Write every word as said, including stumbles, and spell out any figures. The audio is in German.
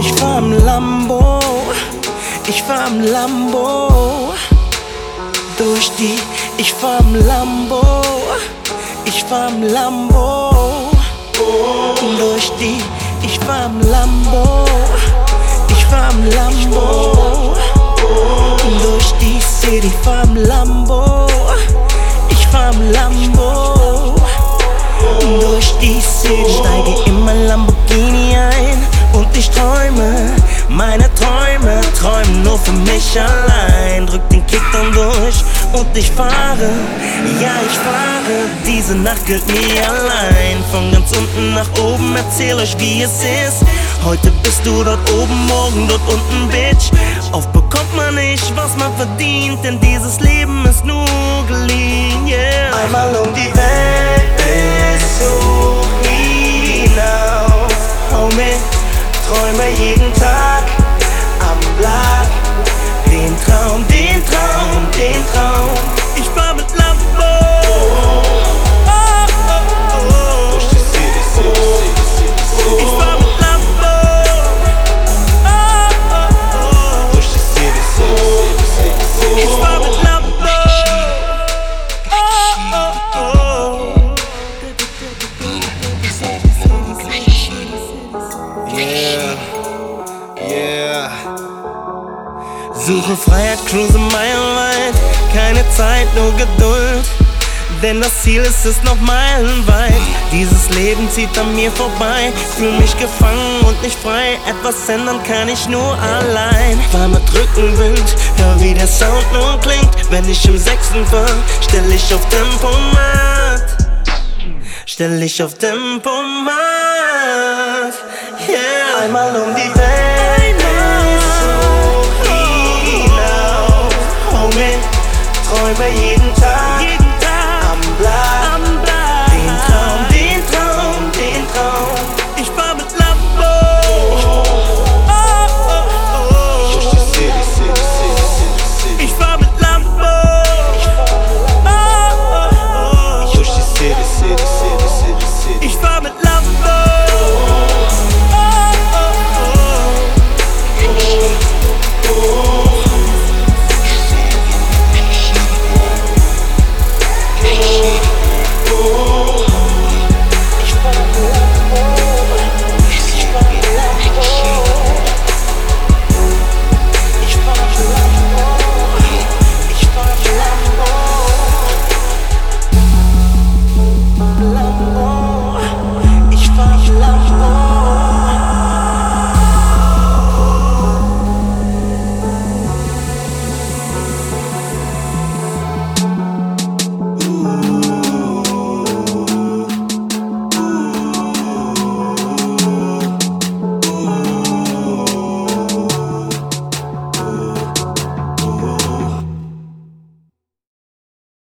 Ich fahr im Lambo, ich fahr im Lambo. Durch die, ich fahr im Lambo, ich fahr im Lambo. Durch die, ich fahr im Lambo, ich fahr im Lambo. Durch die City, fahr im Lambo, ich fahr im Lambo. Durch die City steige in mein Lamborghini ein und ich träume, meine Träume träumen nur für mich allein. Drück den Kick dann durch und ich fahre, ja ich fahre. Diese Nacht gilt mir allein. Von ganz unten nach oben, erzähl euch wie es ist. Heute bist du dort oben, morgen dort unten, Bitch. Oft bekommt man nicht, was man verdient, denn dieses Leben ist nur geliehen, yeah. Einmal um die Welt bis hoch hinauf, Homie. Träume jeden Tag am Blatt. Den Traum, den Traum, den Traum. Ich fahr mit Lambo. Oh, oh, oh. Ich fahr mit Lambo. Oh, oh, oh. Ich fahr mit Lambo. Oh, oh, oh. Yeah, yeah. Suche Freiheit, cruise meilenweit. Keine Zeit, nur Geduld. Denn das Ziel ist es noch meilenweit. Dieses Leben zieht an mir vorbei. Fühl mich gefangen und nicht frei. Etwas ändern kann ich nur allein. Fahr mit Rückenwind, hör wie der Sound nun klingt. Wenn ich im Sechsten fahr, stell ich auf Tempomat. Stell ich auf Tempomat. Yeah. Einmal um die Welt bis hoch hinauf, Homie. Träume jeden Tag